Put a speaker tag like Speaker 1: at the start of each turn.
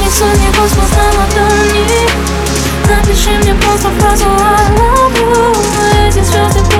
Speaker 1: сотни космос на ладони. Напиши мне просто фразу I love you. Эти звезды